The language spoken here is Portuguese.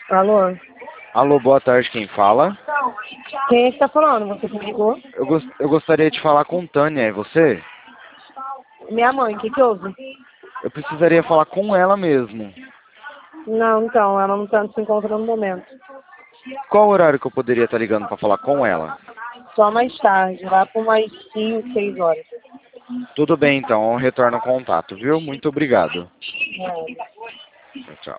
Alô? Alô, boa tarde, quem fala? Quem é que tá falando? Você que me ligou? Eu gostaria de falar com Tânia, é você? Minha mãe, o que houve? Eu precisaria falar com ela mesmo. Não, então, ela não tá se encontrando no momento. Qual horário que eu poderia estar ligando para falar com ela? Só mais tarde, lá por mais 5, 6 horas. Tudo bem, então, eu retorno o contato, viu? Muito obrigado. É. Tchau, tchau.